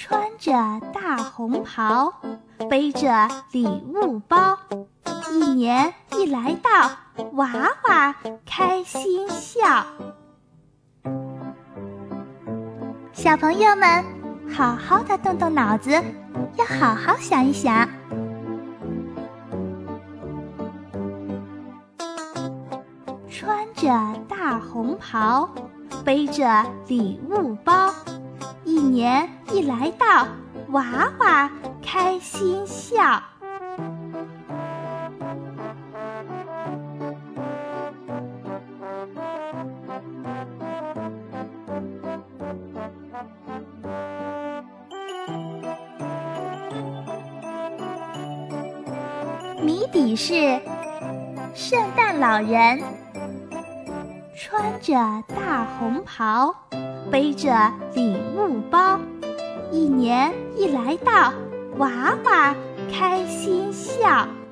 穿着大红袍，背着礼物包，一年一来到，娃娃开心笑。小朋友们，好好的动动脑子，要好好想一想。穿着大红袍，背着礼物包，一年一来到，娃娃开心笑。谜底是圣诞老人穿着大红袍，背着礼物包，一年一来到，娃娃开心笑。